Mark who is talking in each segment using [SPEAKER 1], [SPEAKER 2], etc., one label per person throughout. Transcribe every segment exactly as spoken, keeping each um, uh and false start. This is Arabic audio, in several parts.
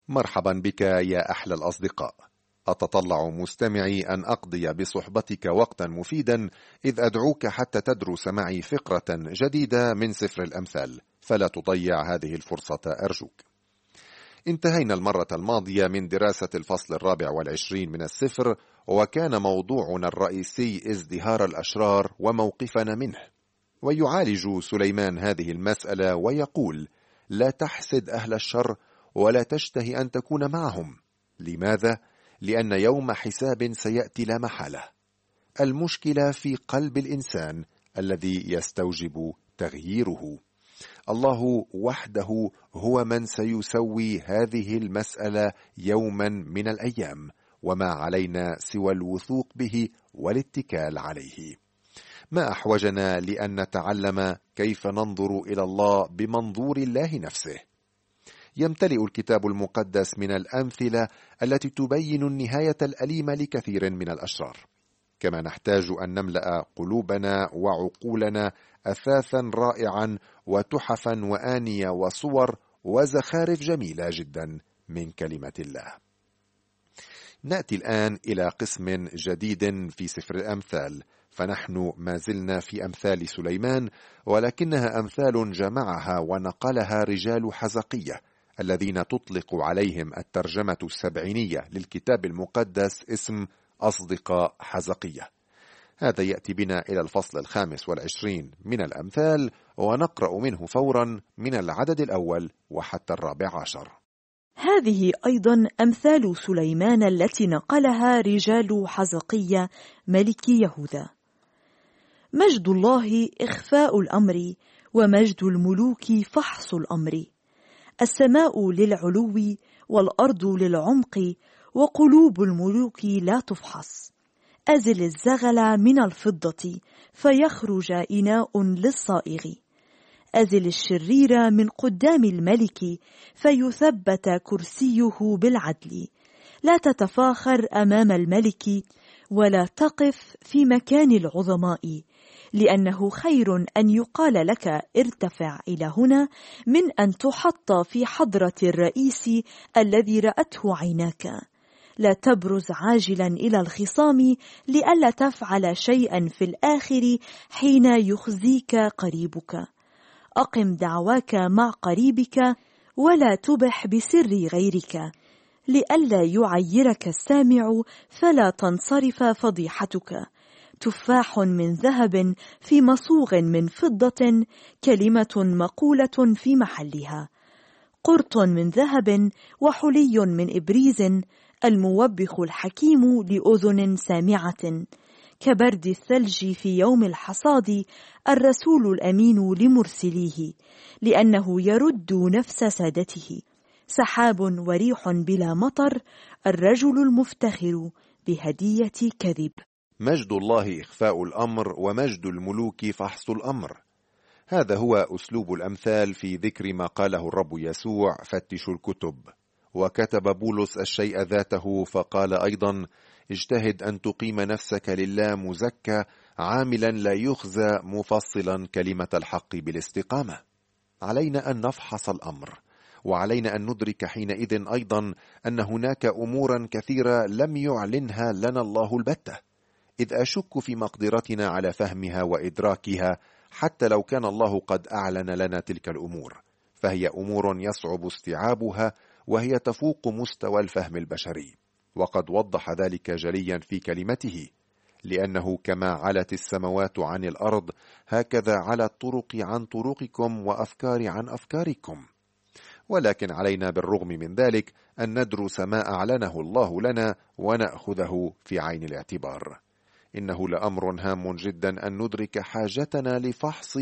[SPEAKER 1] مرحبا بك يا أحلى الأصدقاء. أتطلع مستمعي أن أقضي بصحبتك وقتا مفيدا، إذ أدعوك حتى تدرس معي فقرة جديدة من سفر الأمثال، فلا تضيع هذه الفرصة أرجوك. انتهينا المرة الماضية من دراسة الفصل الرابع والعشرين من السفر، وكان موضوعنا الرئيسي ازدهار الأشرار وموقفنا منه. ويعالج سليمان هذه المسألة ويقول: لا تحسد أهل الشر ولا تشتهي أن تكون معهم. لماذا؟ لأن يوم حساب سيأتي لا محالة. المشكلة في قلب الإنسان الذي يستوجب تغييره. الله وحده هو من سيسوي هذه المسألة يوما من الأيام، وما علينا سوى الوثوق به والاتكال عليه. ما أحوجنا لأن نتعلم كيف ننظر إلى الله بمنظور الله نفسه. يمتلئ الكتاب المقدس من الأمثلة التي تبين النهاية الأليمة لكثير من الأشرار. كما نحتاج أن نملأ قلوبنا وعقولنا أثاثا رائعا وتحفا وآنية وصور وزخارف جميلة جدا من كلمة الله. نأتي الآن إلى قسم جديد في سفر الأمثال، فنحن ما زلنا في أمثال سليمان، ولكنها أمثال جمعها ونقلها رجال حزقية الذين تطلق عليهم الترجمة السبعينية للكتاب المقدس اسم أصدقاء حزقية. هذا يأتي بنا إلى الفصل الخامس والعشرين من الأمثال، ونقرأ منه فورا من العدد الأول وحتى الرابع عشر.
[SPEAKER 2] هذه أيضا أمثال سليمان التي نقلها رجال حزقية ملك يهوذا. مجد الله إخفاء الأمر، ومجد الملوك فحص الأمر. السماء للعلو والأرض للعمق، وقلوب الملوك لا تفحص. أزل الزغل من الفضة، فيخرج إناء للصائغ. أزل الشرير من قدام الملك، فيثبت كرسيه بالعدل. لا تتفاخر أمام الملك، ولا تقف في مكان العظماء، لأنه خير أن يقال لك ارتفع إلى هنا من أن تحط في حضرة الرئيس الذي رأته عيناك. لا تبرز عاجلا إلى الخصام، لئلا تفعل شيئا في الآخر حين يخزيك قريبك. أقم دعواك مع قريبك، ولا تبح بسر غيرك، لئلا يعيرك السامع فلا تنصرف فضيحتك. تفاح من ذهب في مصوغ من فضة، كلمة مقولة في محلها. قرط من ذهب وحلي من إبريز، الموبخ الحكيم لأذن سامعة. كبرد الثلج في يوم الحصاد، الرسول الأمين لمرسليه، لأنه يرد نفس سادته. سحاب وريح بلا مطر، الرجل المفتخر بهدية كذب.
[SPEAKER 1] مجد الله إخفاء الأمر، ومجد الملوك فحص الأمر. هذا هو أسلوب الأمثال في ذكر ما قاله الرب يسوع: فتشوا الكتب. وكتب بولس الشيء ذاته فقال أيضا: اجتهد أن تقيم نفسك لله مزكى، عاملا لا يخزى، مفصلا كلمة الحق بالاستقامة. علينا أن نفحص الأمر، وعلينا أن ندرك حينئذ أيضا أن هناك أمورا كثيرة لم يعلنها لنا الله البتة، إذ أشك في مقدرتنا على فهمها وإدراكها، حتى لو كان الله قد أعلن لنا تلك الأمور، فهي أمور يصعب استيعابها، وهي تفوق مستوى الفهم البشري. وقد وضح ذلك جليا في كلمته: لأنه كما علت السماوات عن الأرض، هكذا على الطرق عن طرقكم وأفكار عن أفكاركم. ولكن علينا بالرغم من ذلك أن ندرس ما أعلنه الله لنا ونأخذه في عين الاعتبار. إنه لأمر هام جدا أن ندرك حاجتنا لفحص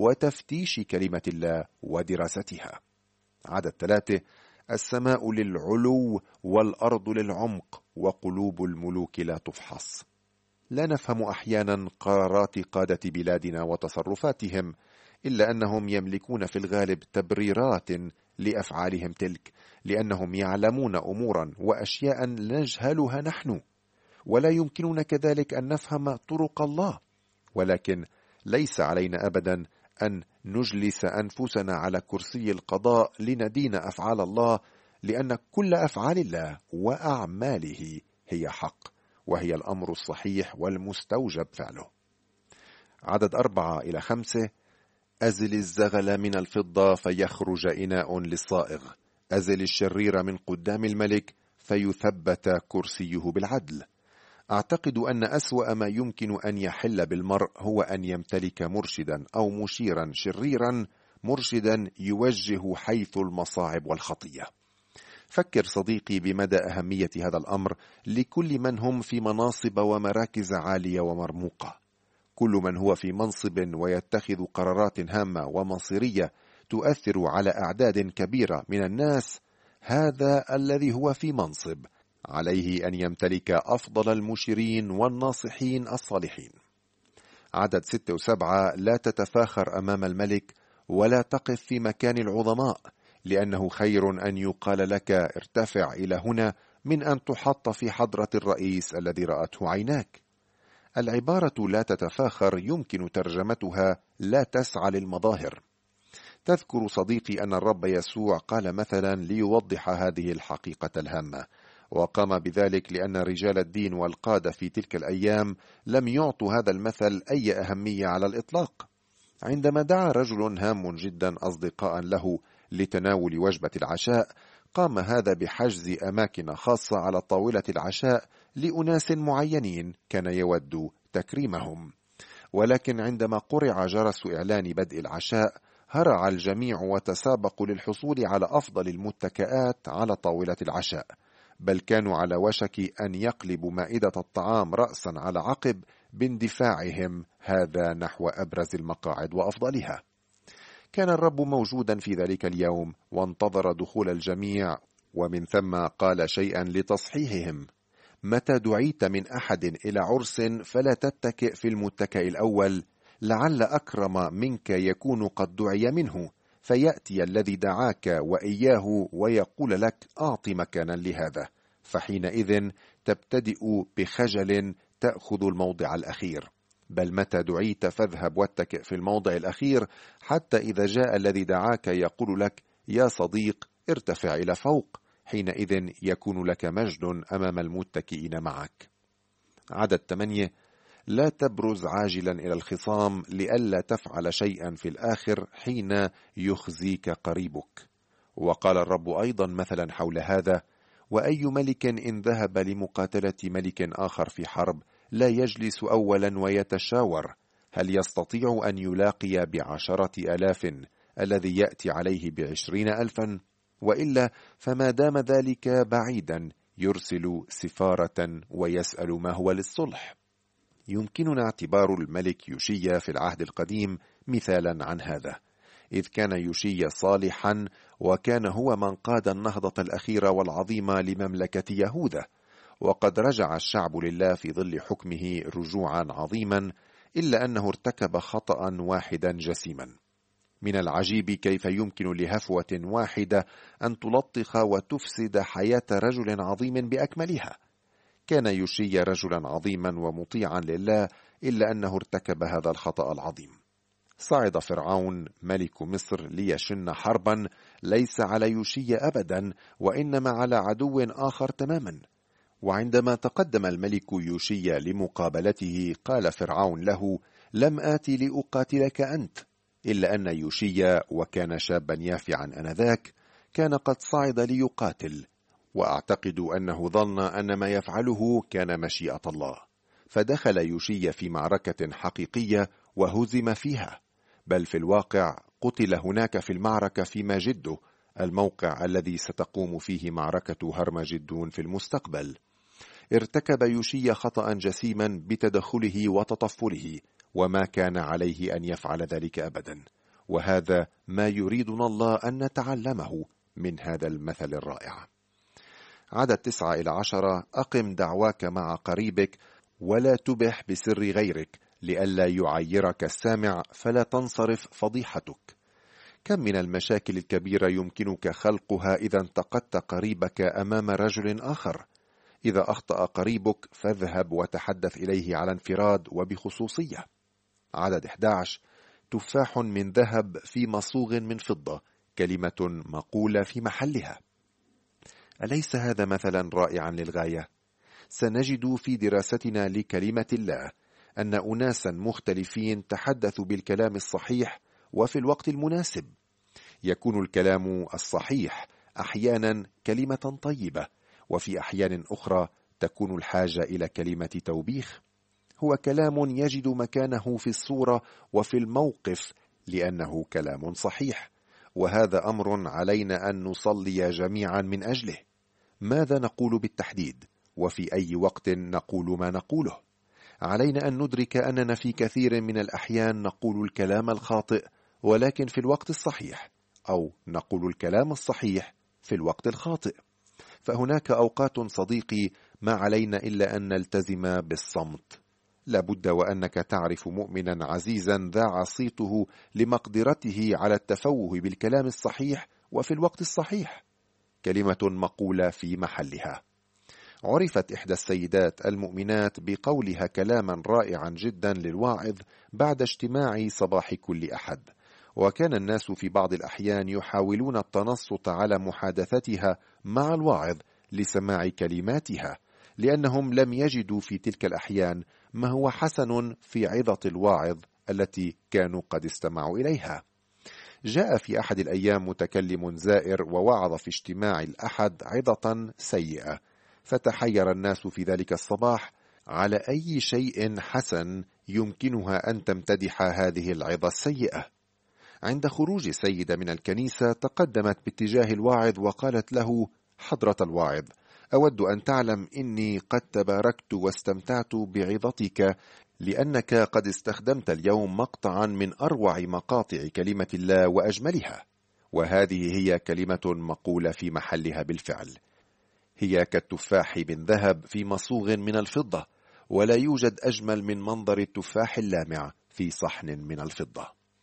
[SPEAKER 1] وتفتيش كلمة الله ودراستها. عدد ثلاثة: السماء للعلو والأرض للعمق، وقلوب الملوك لا تفحص. لا نفهم أحيانا قرارات قادة بلادنا وتصرفاتهم، إلا أنهم يملكون في الغالب تبريرات لأفعالهم تلك، لأنهم يعلمون أمورا وأشياء نجهلها نحن، ولا يمكننا كذلك أن نفهم طرق الله. ولكن ليس علينا أبدا أن نجلس أنفسنا على كرسي القضاء لندين أفعال الله، لأن كل أفعال الله وأعماله هي حق، وهي الأمر الصحيح والمستوجب فعله. عدد أربعة إلى خمسة: أزل الزغل من الفضة فيخرج إناء للصائغ، أزل الشرير من قدام الملك فيثبت كرسيه بالعدل. أعتقد أن أسوأ ما يمكن أن يحل بالمرء هو أن يمتلك مرشدا أو مشيرا شريرا، مرشدا يوجه حيث المصاعب والخطية. فكر صديقي بمدى أهمية هذا الأمر لكل من هم في مناصب ومراكز عالية ومرموقة. كل من هو في منصب ويتخذ قرارات هامة ومصيرية تؤثر على أعداد كبيرة من الناس، هذا الذي هو في منصب عليه أن يمتلك أفضل المشيرين والناصحين الصالحين. عدد ستة وسبعة: لا تتفاخر أمام الملك ولا تقف في مكان العظماء، لأنه خير أن يقال لك ارتفع إلى هنا من أن تحط في حضرة الرئيس الذي رأته عيناك. العبارة لا تتفاخر يمكن ترجمتها لا تسعى للمظاهر. تذكر صديقي أن الرب يسوع قال مثلا ليوضح هذه الحقيقة الهامة، وقام بذلك لأن رجال الدين والقادة في تلك الأيام لم يعطوا هذا المثل أي أهمية على الإطلاق. عندما دعا رجل هام جدا أصدقاء له لتناول وجبة العشاء، قام هذا بحجز أماكن خاصة على طاولة العشاء لأناس معينين كان يود تكريمهم. ولكن عندما قرع جرس إعلان بدء العشاء، هرع الجميع وتسابقوا للحصول على أفضل المتكئات على طاولة العشاء، بل كانوا على وشك أن يقلبوا مائدة الطعام رأسا على عقب باندفاعهم هذا نحو أبرز المقاعد وأفضلها. كان الرب موجودا في ذلك اليوم وانتظر دخول الجميع، ومن ثم قال شيئا لتصحيحهم: متى دعيت من أحد إلى عرس فلا تتكئ في المتكئ الأول، لعل أكرم منك يكون قد دعي منه، فيأتي الذي دعاك وإياه ويقول لك أعط مكانا لهذا، فحينئذ تبتدئ بخجل تأخذ الموضع الأخير. بل متى دعيت فاذهب واتكئ في الموضع الأخير، حتى إذا جاء الذي دعاك يقول لك يا صديق ارتفع إلى فوق، حينئذ يكون لك مجد أمام المتكئين معك. عدد ثمانية: لا تبرز عاجلا إلى الخصام لئلا تفعل شيئا في الآخر حين يخزيك قريبك. وقال الرب أيضا مثلا حول هذا: وأي ملك إن ذهب لمقاتلة ملك آخر في حرب لا يجلس أولا ويتشاور هل يستطيع أن يلاقي بعشرة آلاف الذي يأتي عليه بعشرين ألفا؟ وإلا فما دام ذلك بعيدا يرسل سفارة ويسأل ما هو للصلح. يمكننا اعتبار الملك يوشيا في العهد القديم مثالا عن هذا، إذ كان يوشيا صالحا وكان هو من قاد النهضة الأخيرة والعظيمة لمملكة يهوذا، وقد رجع الشعب لله في ظل حكمه رجوعا عظيما، إلا أنه ارتكب خطأ واحدا جسيما. من العجيب كيف يمكن لهفوة واحدة أن تلطخ وتفسد حياة رجل عظيم بأكملها. كان يوشيا رجلا عظيما ومطيعا لله، إلا أنه ارتكب هذا الخطأ العظيم. صعد فرعون ملك مصر ليشن حربا ليس على يوشيا أبدا، وإنما على عدو آخر تماما. وعندما تقدم الملك يوشيا لمقابلته قال فرعون له: لم آتي لأقاتلك أنت. إلا أن يوشيا وكان شابا يافعا آنذاك كان قد صعد ليقاتل، وأعتقد أنه ظن أن ما يفعله كان مشيئة الله، فدخل يوشيا في معركة حقيقية وهزم فيها، بل في الواقع قتل هناك في المعركة في مجده، الموقع الذي ستقوم فيه معركة هرمجدون في المستقبل. ارتكب يوشيا خطأ جسيما بتدخله وتطفله، وما كان عليه أن يفعل ذلك أبدا، وهذا ما يريدنا الله أن نتعلمه من هذا المثل الرائع. عدد تسعة إلى عشرة: أقم دعواك مع قريبك ولا تبح بسر غيرك لئلا يعيرك السامع فلا تنصرف فضيحتك. كم من المشاكل الكبيرة يمكنك خلقها إذا انتقدت قريبك أمام رجل آخر. إذا أخطأ قريبك فاذهب وتحدث إليه على انفراد وبخصوصية. عدد أحد عشر: تفاح من ذهب في مصوغ من فضة، كلمة مقولة في محلها. أليس هذا مثلا رائعا للغاية؟ سنجد في دراستنا لكلمة الله أن أناسا مختلفين تحدثوا بالكلام الصحيح وفي الوقت المناسب. يكون الكلام الصحيح أحيانا كلمة طيبة، وفي أحيان أخرى تكون الحاجة إلى كلمة توبيخ. هو كلام يجد مكانه في الصورة وفي الموقف لأنه كلام صحيح، وهذا أمر علينا أن نصلي جميعا من أجله. ماذا نقول بالتحديد؟ وفي أي وقت نقول ما نقوله؟ علينا أن ندرك أننا في كثير من الأحيان نقول الكلام الخاطئ ولكن في الوقت الصحيح، أو نقول الكلام الصحيح في الوقت الخاطئ. فهناك أوقات صديقي ما علينا إلا أن نلتزم بالصمت. لابد وأنك تعرف مؤمنا عزيزا ذاع صيته لمقدرته على التفوه بالكلام الصحيح وفي الوقت الصحيح، كلمة مقولة في محلها. عرفت إحدى السيدات المؤمنات بقولها كلاما رائعا جدا للواعظ بعد اجتماع صباح كل أحد، وكان الناس في بعض الأحيان يحاولون التنصت على محادثتها مع الواعظ لسماع كلماتها، لأنهم لم يجدوا في تلك الأحيان ما هو حسن في عظة الواعظ التي كانوا قد استمعوا إليها. جاء في أحد الأيام متكلم زائر ووعظ في اجتماع الأحد عظة سيئة، فتحير الناس في ذلك الصباح على أي شيء حسن يمكنها أن تمتدح هذه العظة السيئة. عند خروج السيدة من الكنيسة تقدمت باتجاه الواعظ وقالت له: حضرة الواعظ، أود أن تعلم إني قد تباركت واستمتعت بعظتك، لأنك قد استخدمت اليوم مقطعا من أروع مقاطع كلمة الله وأجملها، وهذه هي كلمة مقولة في محلها بالفعل. هي كالتفاح من ذهب في مصوغ من الفضة، ولا يوجد أجمل من منظر التفاح اللامع في صحن من الفضة.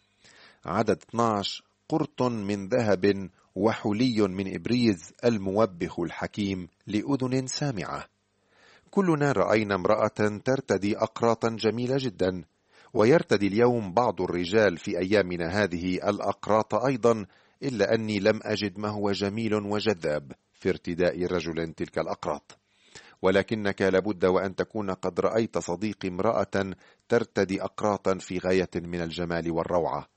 [SPEAKER 1] عدد اثني عشر: قرط من ذهب وحلي من إبريز، الموبخ الحكيم لأذن سامعة. كلنا رأينا امرأة ترتدي أقراطا جميلة جدا، ويرتدي اليوم بعض الرجال في أيامنا هذه الأقراط أيضا، إلا أني لم أجد ما هو جميل وجذاب في ارتداء رجل تلك الأقراط. ولكنك لابد وأن تكون قد رأيت صديقي امرأة ترتدي أقراطا في غاية من الجمال والروعة،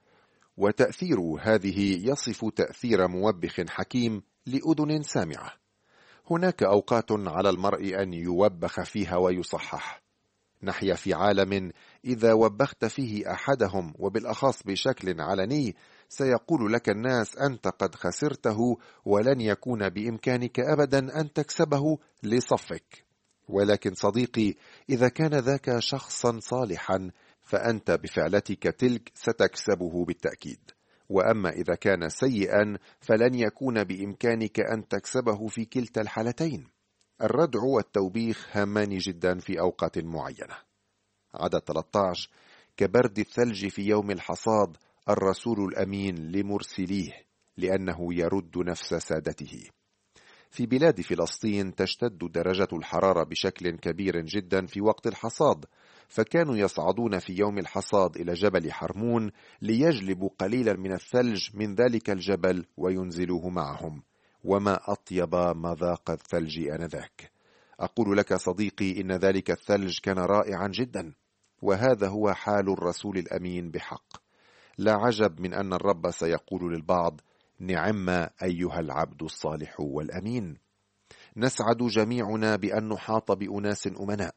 [SPEAKER 1] وتأثير هذه يصف تأثير موبخ حكيم لأذن سامعة. هناك أوقات على المرء أن يوبخ فيها ويصحح. نحيا في عالم إذا وبخت فيه أحدهم وبالأخص بشكل علني سيقول لك الناس أنت قد خسرته ولن يكون بإمكانك أبدا أن تكسبه لصفك. ولكن صديقي، إذا كان ذاك شخصا صالحا فأنت بفعلتك تلك ستكسبه بالتأكيد، وأما إذا كان سيئا فلن يكون بإمكانك أن تكسبه في كلتا الحالتين. الردع والتوبيخ هامان جدا في أوقات معينة. عدد ثلاثة عشر: كبرد الثلج في يوم الحصاد، الرسول الأمين لمرسليه، لأنه يرد نفس سادته. في بلاد فلسطين تشتد درجة الحرارة بشكل كبير جدا في وقت الحصاد، فكانوا يصعدون في يوم الحصاد إلى جبل حرمون ليجلبوا قليلا من الثلج من ذلك الجبل وينزلوه معهم، وما أطيب مذاق الثلج آنذاك. أقول لك صديقي إن ذلك الثلج كان رائعا جدا، وهذا هو حال الرسول الأمين بحق. لا عجب من أن الرب سيقول للبعض: نعم أيها العبد الصالح والأمين. نسعد جميعنا بأن نحاط بأناس أمناء.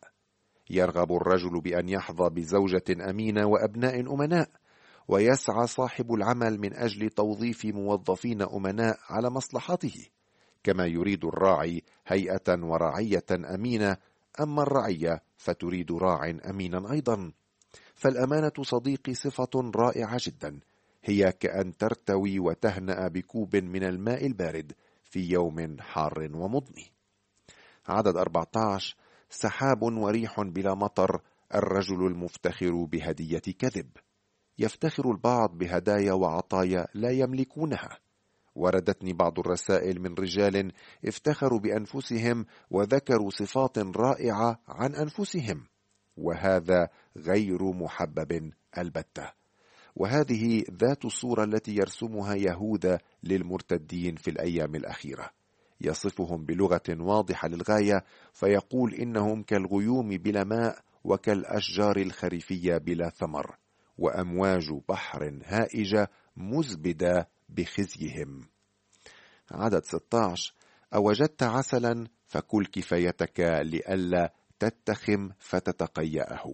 [SPEAKER 1] يرغب الرجل بأن يحظى بزوجة أمينة وأبناء أمناء، ويسعى صاحب العمل من أجل توظيف موظفين أمناء على مصلحته، كما يريد الراعي هيئة ورعية أمينة، أما الرعية فتريد راع أمينا أيضا. فالأمانة صديقي صفة رائعة جدا، هي كأن ترتوي وتهنأ بكوب من الماء البارد في يوم حار ومضني. عدد أربعة عشر: سحاب وريح بلا مطر، الرجل المفتخر بهدية كذب. يفتخر البعض بهدايا وعطايا لا يملكونها. وردتني بعض الرسائل من رجال افتخروا بأنفسهم وذكروا صفات رائعة عن أنفسهم، وهذا غير محبب البتة. وهذه ذات الصورة التي يرسمها يهوذا للمرتدين في الأيام الأخيرة. يصفهم بلغة واضحة للغاية، فيقول إنهم كالغيوم بلا ماء وكالأشجار الخريفية بلا ثمر، وأمواج بحر هائجة مزبدة بخزيهم. عدد ستة عشر: أوجدت عسلا فكل كفايتك لئلا تتخم فتتقيأه.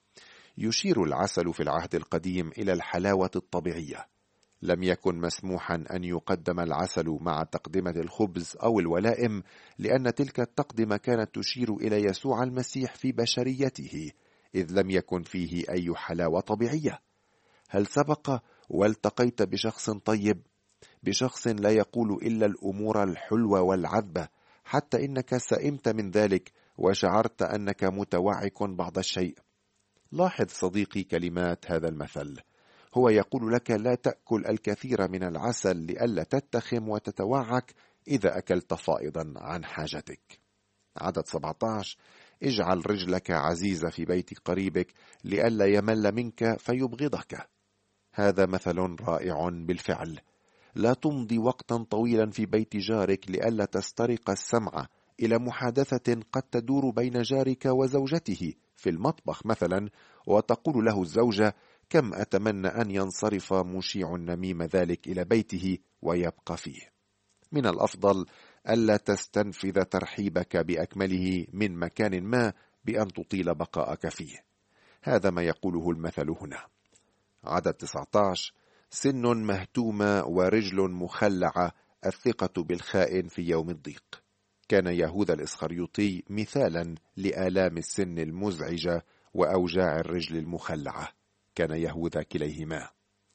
[SPEAKER 1] يشير العسل في العهد القديم إلى الحلاوة الطبيعية. لم يكن مسموحا أن يقدم العسل مع تقدمة الخبز أو الولائم، لأن تلك التقدمة كانت تشير إلى يسوع المسيح في بشريته، إذ لم يكن فيه أي حلاوة طبيعية. هل سبق والتقيت بشخص طيب، بشخص لا يقول إلا الأمور الحلوة والعذبة، حتى إنك سئمت من ذلك وشعرت أنك متوعك بعض الشيء؟ لاحظ صديقي كلمات هذا المثل، هو يقول لك لا تأكل الكثير من العسل لئلا تتخم وتتوعك إذا أكلت فائضا عن حاجتك. عدد سبعة عشر: اجعل رجلك عزيزة في بيت قريبك لئلا يمل منك فيبغضك. هذا مثل رائع بالفعل. لا تمضي وقتا طويلا في بيت جارك لئلا تسترق السمع إلى محادثة قد تدور بين جارك وزوجته في المطبخ مثلا، وتقول له الزوجة: كم أتمنى أن ينصرف مشيع النميم ذلك إلى بيته ويبقى فيه. من الأفضل ألا تستنفذ ترحيبك بأكمله من مكان ما بأن تطيل بقاءك فيه. هذا ما يقوله المثل هنا. عدد تسعة عشر: سن مهتومة ورجل مخلعة، الثقة بالخائن في يوم الضيق. كان يهوذا الإسخريوطي مثالا لآلام السن المزعجة وأوجاع الرجل المخلعة. كان يهوذا كليهما.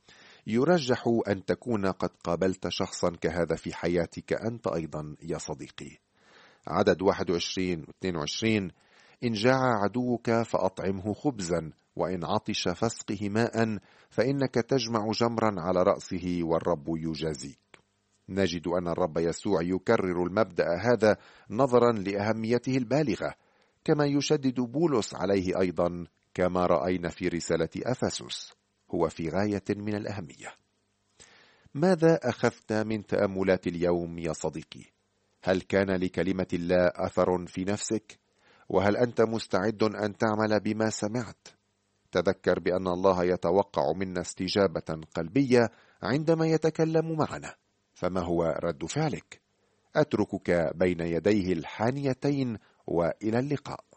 [SPEAKER 1] يرجح أن تكون قد قابلت شخصا كهذا في حياتك أنت أيضا يا صديقي. عدد واحد وعشرين واثنين وعشرين: إن جاع عدوك فأطعمه خبزا، وإن عطش فاسقه ماء، فإنك تجمع جمرا على رأسه والرب يجازيك. نجد أن الرب يسوع يكرر المبدأ هذا نظرا لأهميته البالغة، كما يشدد بولس عليه أيضا كما رأينا في رسالة أفسس. هو في غاية من الأهمية. ماذا أخذت من تأملات اليوم يا صديقي؟ هل كان لكلمة الله أثر في نفسك؟ وهل أنت مستعد أن تعمل بما سمعت؟ تذكر بأن الله يتوقع منا استجابة قلبية عندما يتكلم معنا، فما هو رد فعلك؟ أتركك بين يديه الحانيتين، وإلى اللقاء.